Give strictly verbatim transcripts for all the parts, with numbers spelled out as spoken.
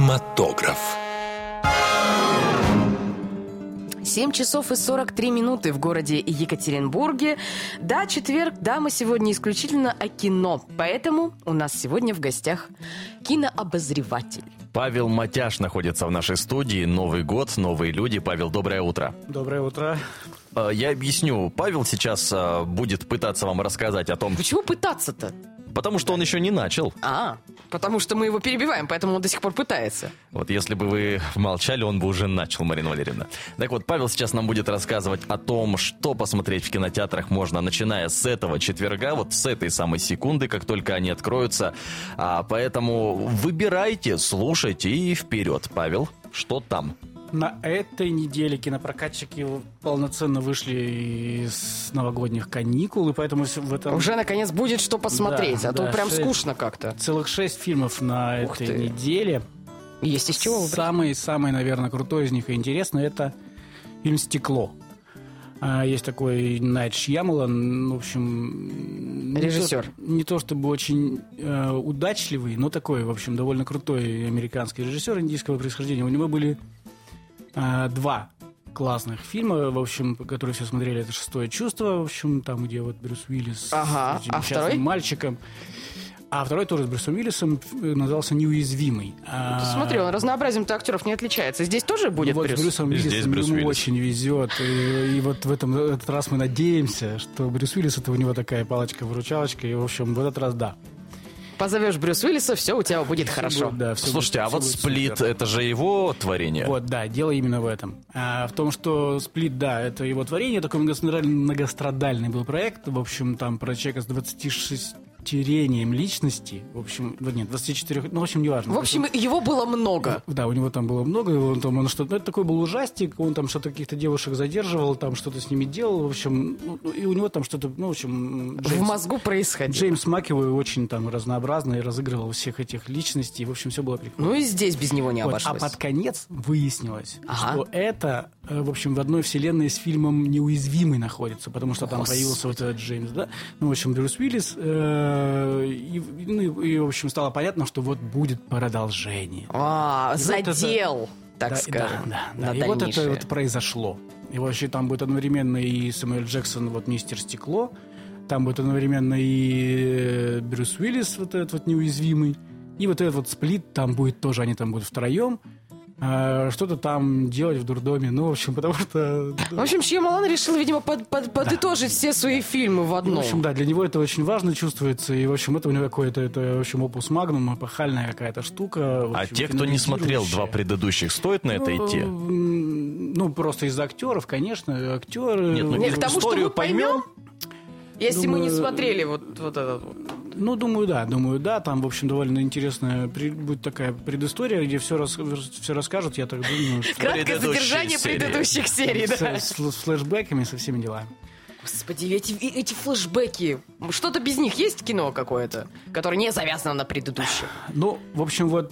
Кинематограф. семь часов и сорок три минуты в городе Екатеринбурге. Да, четверг, да, мы сегодня исключительно о кино. Поэтому у нас сегодня в гостях кинообозреватель. Павел Матяш находится в нашей студии. Новый год, новые люди. Павел, доброе утро. Доброе утро. Я объясню. Павел сейчас будет пытаться вам рассказать о том... Почему пытаться-то? Потому что он еще не начал. А, потому что мы его перебиваем, поэтому он до сих пор пытается. Вот если бы вы молчали, он бы уже начал, Марина Валерьевна. Так вот, Павел сейчас нам будет рассказывать о том, что посмотреть в кинотеатрах можно, начиная с этого четверга, вот с этой самой секунды, как только они откроются. А, поэтому выбирайте, слушайте и вперед. Павел, что там? На этой неделе кинопрокатчики полноценно вышли из новогодних каникул, и поэтому в этом... Уже, наконец, будет что посмотреть, да, а то да, прям шесть, скучно как-то. Целых шесть фильмов на Ух этой ты. неделе. Есть из чего выбрать. Самый-самый, наверное, крутой из них и интересный — это фильм «Стекло». Есть такой Найт Шьямалан, в общем... Режиссер. Не то, не то чтобы очень э, удачливый, но такой, в общем, довольно крутой американский режиссер индийского происхождения. У него были э, два классных фильма, в общем, которые все смотрели. Это «Шестое чувство», в общем, там, где вот Брюс Уиллис ага. с этим а несчастным второй? мальчиком. А второй тоже с Брюсом Уиллисом, назывался «Неуязвимый». Ты смотри, он разнообразием-то актеров не отличается. Здесь тоже будет ну, вот Брюс? с Брюсом Уиллисом Здесь Брюс ему Уиллис. очень везет. И, и вот в этом в этот раз мы надеемся, что Брюс Уиллис — это у него такая палочка-выручалочка. И, в общем, в этот раз да. Позовешь Брюс Уиллиса, все у тебя будет Всё хорошо. будет, да, всё Слушайте, будет, а всё вот будет «Сплит» супер. — это же его творение? Вот, да, дело именно в этом. А, в том, что «Сплит», да, это его творение, такой многострадальный, многострадальный был проект. В общем, там про человека с двадцатишестирением личности. В общем, нет, двадцати четырёх, ну, в общем, неважно. В общем, его было много. Да, у него там было много, он там он что-то, ну, это такой был ужастик, он там что-то каких-то девушек задерживал, там что-то с ними делал, в общем, ну, и у него там что-то, ну, в общем... В мозгу происходило. Джеймс Макэвой очень там разнообразный, разыгрывал всех этих личностей, в общем, все было прикольно. Ну и здесь без него не Вот, обошлось. а под конец выяснилось, Ага. что это, э, в общем, в одной вселенной с фильмом «Неуязвимый» находится, потому что там Господи. появился вот этот Джеймс, да, ну, в общем, Брюс Уиллис, э, и, ну, и, в общем, стало понятно, что вот будет продолжение. А, И вот это- задел, так да, скажем. Да, да, на да. И вот это дальнейшее. вот произошло. И вообще там будет одновременно и Сэмюэль Джексон, вот «Мистер Стекло», там будет одновременно и Брюс Уиллис, вот этот вот «Неуязвимый», и вот этот вот «Сплит», там будет тоже, они там будут втроем, а, что-то там делать в дурдоме, ну, в общем, потому что... В общем, Шьямалан решил, видимо, под, под- подытожить все свои фильмы в Ну, одном. в общем, да, для него это очень важно чувствуется, и, в общем, это у него какое-то, это, в общем, опус магнум, эпохальная какая-то штука. В А общем, те, кто не смотрел два финализирующая. предыдущих, стоит на это Ну, идти? м, Ну, просто из-за актеров, конечно, актеры... Нет, ну, Нет, их к тому, что историю мы поймем, если мы не Думаю, смотрели вот, вот этот вот. Ну, думаю, да, думаю, да. Там, в общем, довольно интересная при- будет такая предыстория, где все, рас- все расскажут, я так думаю. Что... Краткое Предыдущие задержание серии. предыдущих серий, С, да. с- с флешбэками, со всеми делами. Господи, эти, эти флешбеки. Что-то без них есть кино какое-то, которое не завязано на предыдущем? Ну, в общем, вот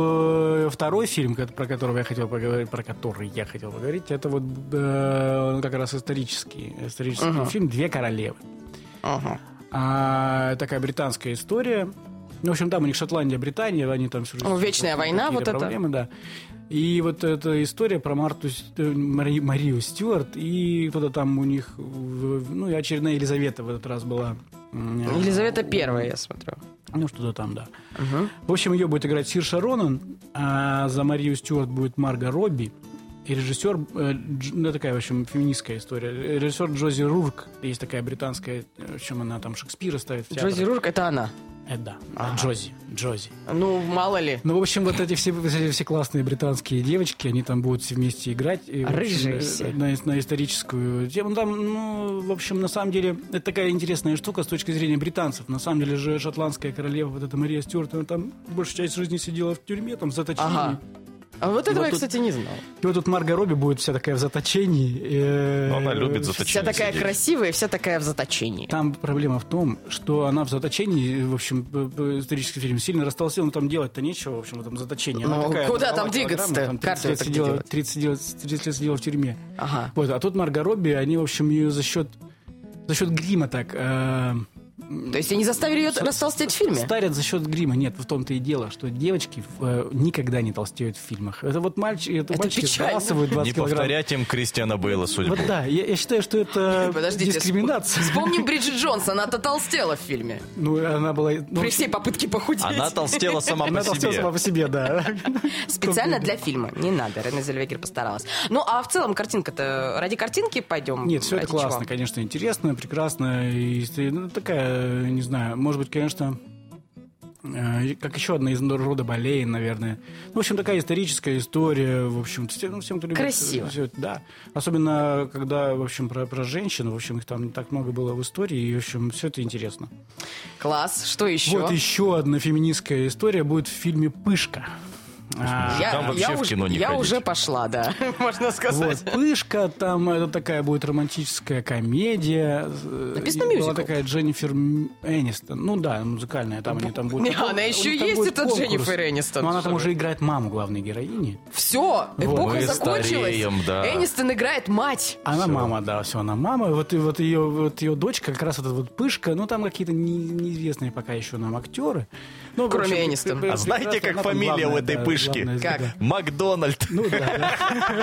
в- второй фильм, ко- про которого я хотел поговорить, про который я хотел поговорить, это вот э, как раз исторический, исторический Ага. фильм «Две королевы». Ага. А, такая британская история. Ну, в общем, там у них Шотландия, Британия, они там... всю жизнь- О, вечная война, какие-то вот это. проблемы, да. И вот эта история про Марту, С- э, Мари- Марию Стюарт, и кто-то там у них, в- ну, и очередная Елизавета в этот раз была. М, Елизавета Первая, я смотрю. Ну, что-то там, да. Угу. В общем, ее будет играть Сирша Ронан, а за Марию Стюарт будет Марго Робби. И режиссер, э, Дж- ну, такая, в общем, феминистская история. Режиссер Джози Рурк, есть такая британская, в общем, она там Шекспира ставит в театр. Джози Рурк — это она. Э, да, Ага. Джози, Джози. Ну, мало ли. Ну, в общем, вот эти все, все, все классные британские девочки, они там будут все вместе играть. И, в общем, Рыжие э, все. На, на историческую тему. Ну, там, ну, в общем, на самом деле, это такая интересная штука с точки зрения британцев. На самом деле же шотландская королева, вот эта Мария Стюарт, она там большую часть жизни сидела в тюрьме, там, в заточении. Ага. А вот этого вот я, тут- кстати, не знал. И вот тут Марго Робби будет вся такая в заточении. э, Но она любит Вся заточение такая сидеть. красивая, вся такая в заточении. Там проблема в том, что она в заточении, в общем, п- п- исторический фильм сильно растолстел, но там делать-то нечего, в общем, в этом заточении. Она Ну, такая, куда голова там двигаться-то? килограмма, там Карту тридцать лет это где сидела, делать? тридцать лет, тридцать лет сидела в тюрьме. Ага. Вот, а тут Марго Робби, они, в общем, ее за счет, за счет грима так... э, То есть они заставили ее С- растолстеть в фильме? Старят за счет грима. Нет, в том-то и дело, что девочки э, никогда не толстеют в фильмах. Это вот мальчики, это Это мальчики печально. сбрасывают двадцать Не килограмм. повторять им Кристиана Бейла судьбу. Вот да, я, я считаю, что это Подождите, дискриминация. вспом- Вспомним Бриджит Джонс, она-то толстела в фильме. Ну, она была... Ну, При всей попытке похудеть. Она толстела сама она по толстела сама себе. по себе, да. Специально для фильма. Не надо, Рене Зельвегер постаралась. Ну, а в целом картинка-то... Ради картинки пойдем? Нет, все это Ради классно, чего? конечно, интересно, прекрасно. И, ну, такая, не знаю, может быть, конечно, э, как еще одна из рода Болейн, наверное. Ну, в общем, такая историческая история, в общем, всем, ну, всем, кто любит... Красиво. Все это, да. Особенно, когда, в общем, про, про женщин, в общем, их там не так много было в истории, и, в общем, все это интересно. Класс. Что еще? Вот еще одна феминистская история будет в фильме «Пышка». А, Я, Там вообще я в уже, кино не я ходить. уже пошла, да, можно сказать. Вот, «Пышка», там это такая будет романтическая комедия. Написано И была мюзикл. такая Дженнифер Энистон. Ну да, музыкальная, там они там будут... Не, она у них еще там есть, будет эта конкурс. Дженнифер Энистон. Но она там Что уже вы? играет маму главной героини. Все, эпоха мы закончилась. стареем, да. Энистон играет мать. Она Всё. мама, да, все, она мама. Вот, и вот, ее, вот ее дочка, как раз эта вот Пышка, ну там какие-то не- неизвестные пока еще нам актеры. Ну, в Кроме общем, Энистон. пр- пр- А знаете, прекрасно, как она там фамилия у главная, этой да, Пышки? главная звезда. Как? Макдональд. Ну да, да.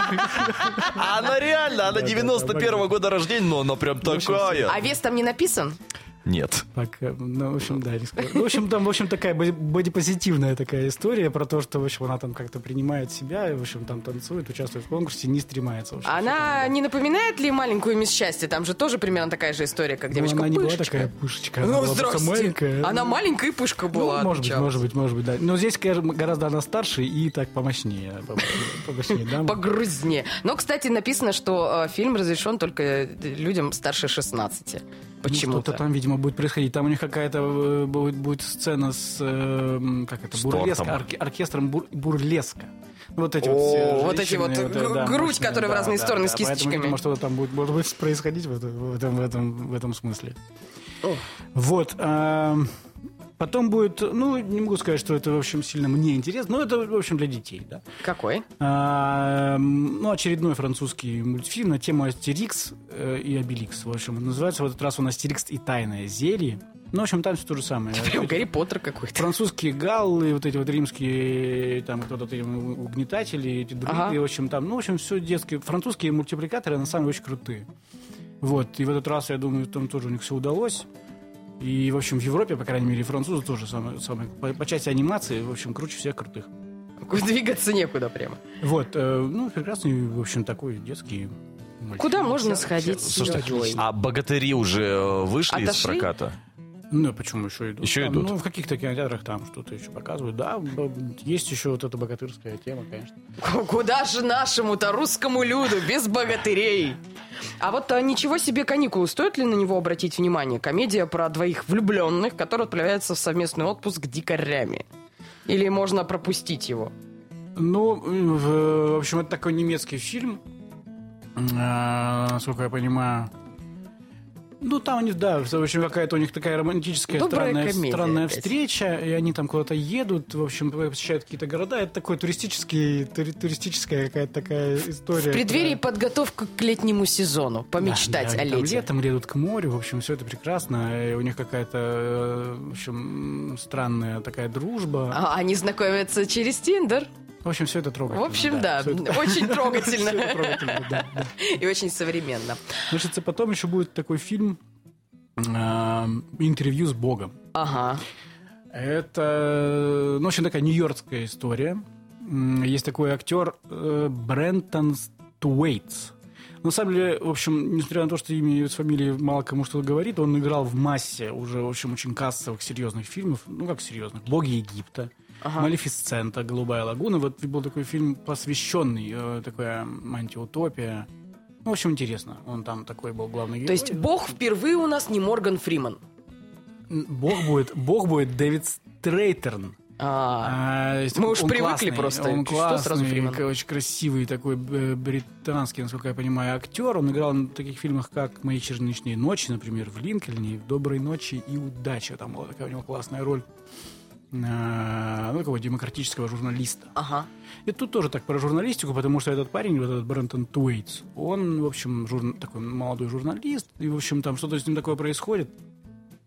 А она реально, она Да, да, девяносто первого да, года рождения, но она прям такая. А вес там не написан? Нет. Пока, ну, в общем, да, не скажу. Ну, в общем, там, в общем, такая боди- бодипозитивная такая история про то, что, в общем, она там как-то принимает себя, и, в общем, там танцует, участвует в конкурсе, не стремается. В общем, Она не напоминает ли маленькую мисс Счастье? Там же тоже примерно такая же история, как ну, девочка она не была Пышечка. такая пышечка, она Ну, была просто здрасте. маленькая. Она маленькая и пышка была. Ну, может быть, отличалась. может быть, может быть, да. Но здесь, конечно, гораздо она старше и так помощнее. Помощнее, помощнее дама. Погрузнее. Но, кстати, написано, что э, фильм разрешен только людям старше шестнадцати. Ну, Почему-то. что-то там, видимо, будет происходить. Там у них какая-то э, будет, будет сцена с, э, как это, С бурлеска, тортом. орке- оркестром бур- бурлеска. Вот эти О, вот все вот эти вот, женщины, г- да, грудь, мощные, которая в да, разные да, стороны да. с Поэтому, кисточками. видимо, что-то там будет, может быть, происходить в, это- в этом, в, этом, в этом смысле. О. Вот. а, Потом будет, ну, не могу сказать, что это, в общем, сильно мне интересно, но это, в общем, для детей, да. Какой? А, ну, очередной французский мультфильм на тему Астерикс э, и Обеликс. В общем, называется в этот раз он «Астерикс и тайное зелье». Ну, в общем, там все то же самое. Прям Гарри Поттер какой-то. Французские галлы, вот эти вот римские, там, кто-то там, угнетатели, эти друиды, Ага. в общем, там, ну, в общем, все детские. Французские мультипликаторы, на самом деле, очень крутые. Вот, и в этот раз, я думаю, там тоже у них все удалось. И, в общем, в Европе, по крайней мере, французы тоже самое, самое по, по части анимации, в общем, круче всех крутых. Двигаться некуда прямо. Вот, э, ну, прекрасный, в общем, такой детский мультфильм. Куда можно Все- сходить все- с все семьей? отлично. А богатыри уже э, вышли из Отошли? проката? Ну, почему еще идут? Еще Там, идут? Ну, в каких-то кинотеатрах там что-то еще показывают. Да, б- есть еще вот эта богатырская тема, конечно. К- Куда же нашему-то русскому люду без богатырей? А вот а, ничего себе каникулы. Стоит ли на него обратить внимание? Комедия про двоих влюбленных, которые отправляются в совместный отпуск дикарями. Или можно пропустить его? Ну, в, в общем, это такой немецкий фильм, а, насколько я понимаю. Ну, там у них, да, в общем, какая-то у них такая романтическая Добрая странная, комедия странная опять. встреча, и они там куда-то едут, в общем, посещают какие-то города. Это такой туристический, тури- туристическая какая-то такая история. В преддверии про- подготовка к летнему сезону. Помечтать Да, да, о они там лете. летом едут к морю, в общем, все это прекрасно. И у них какая-то, э, в общем, странная такая дружба. А, они знакомятся через Тиндер. В общем, все это В трогательно. общем, да, всё это- очень всё это трогательно. трогательно, да, да. И очень современно. Значит, потом еще будет такой фильм э, «Интервью с Богом». Ага. Это, ну, в общем, такая нью-йоркская история. М, Есть такой актер э, Брентон Стуэйтс. На самом деле, в общем, несмотря на то, что имя с фамилией мало кому что говорит, он играл в массе уже, в общем, очень кассовых, серьезных фильмов. Ну, как серьезных? «Боги Египта», Ага. «Малефисцента», «Голубая лагуна». Вот был такой фильм, посвященный, э, такая антиутопия. Ну, в общем, интересно. Он там такой был главный герой. То есть Бог впервые у нас не Морган Фриман. Бог будет, Бог будет Дэвид Стрейтерн. А, А, есть Мы такой- уж он привыкли классный, просто. Он Что сразу классный, Фриман? к- очень красивый такой э, британский, насколько я понимаю, актер. Он играл в таких фильмах, как «Мои черничные ночи», например, в «Линкольне», в «Доброй ночи» и «Удача». Там была такая у него классная роль. А, ну, такого демократического журналиста. ага. И тут тоже так про журналистику, потому что этот парень, вот этот Брентон Туэйтс, он, в общем, жур... такой молодой журналист, и, в общем, там что-то с ним такое происходит.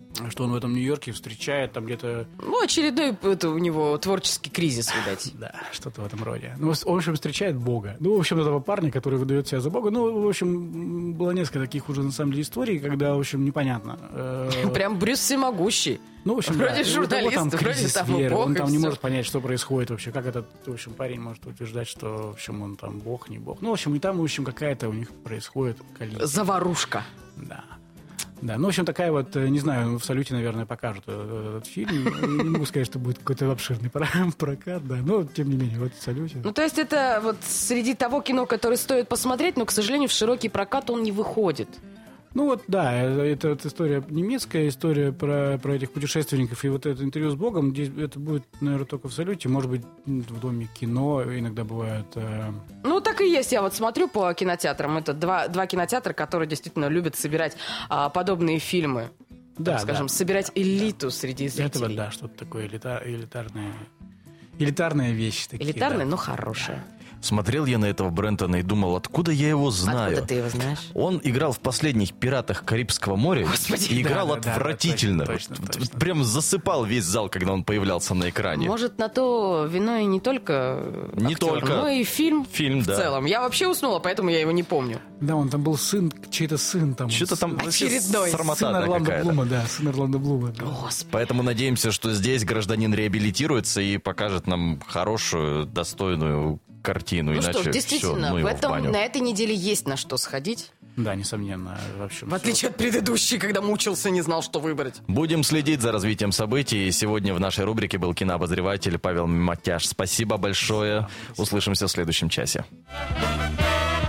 что он в этом Нью-Йорке встречает там где-то... Ну, очередной это у него творческий кризис, видать. Да, что-то в этом роде. Ну, в общем, встречает Бога. Ну, в общем, этого парня, который выдает себя за Бога. Ну, в общем, было несколько таких уже, на самом деле, историй, когда, в общем, непонятно. Прям Брюс всемогущий. Ну, в общем, вроде да, журналист, там вроде там и веры. Бог, Он там и не все. может понять, что происходит вообще. Как этот, в общем, парень может утверждать, что, в общем, он там Бог, не Бог. Ну, в общем, и там, в общем, какая-то у них происходит коллизия. Заварушка. Да. Да, ну, в общем, такая вот, не знаю, в «Салюте», наверное, покажут этот фильм. Не могу сказать, что будет какой-то обширный прокат, да, но, тем не менее, вот в «Салюте». Ну, то есть это вот среди того кино, которое стоит посмотреть, но, к сожалению, в широкий прокат он не выходит. Ну вот, да, это, это история немецкая, история про, про этих путешественников, и вот это интервью с Богом, здесь это будет, наверное, только в «Салюте», может быть, в Доме кино иногда бывает. Э... Ну, так и есть, я вот смотрю по кинотеатрам, это два, два кинотеатра, которые действительно любят собирать а, подобные фильмы, Да, так скажем, да, собирать элиту да. среди зрителей. Это вот, да, что-то такое элита, элитарное, элитарная вещь. Такие, Элитарная, да. но хорошая. Смотрел я на этого Брентона и думал, откуда я его знаю. Откуда ты его знаешь? Он играл в последних «Пиратах Карибского моря» Господи, и играл да, да, отвратительно. да, точно, Вот, точно, вот точно. прям засыпал весь зал, когда он появлялся на экране. Может, на то вино и не только Не актер, только. но и фильм, Фильм, в да. целом. Я вообще уснула, поэтому я его не помню. Да, он там был сын, чей-то сын там. Что-то там вообще Очередной. срамота Сын Орландо какая-то. Блума, да, сын Орландо Блума. Да. Господи. Поэтому надеемся, что здесь гражданин реабилитируется и покажет нам хорошую, достойную картину. Ну Иначе что ж, всё, действительно, ну в его в этом, баню. на этой неделе есть на что сходить. Да, несомненно. В, общем, В отличие от предыдущей, когда мучился, не знал, что выбрать. Будем следить за развитием событий. Сегодня в нашей рубрике был кинообозреватель Павел Матяш. Спасибо большое. Услышимся в следующем часе.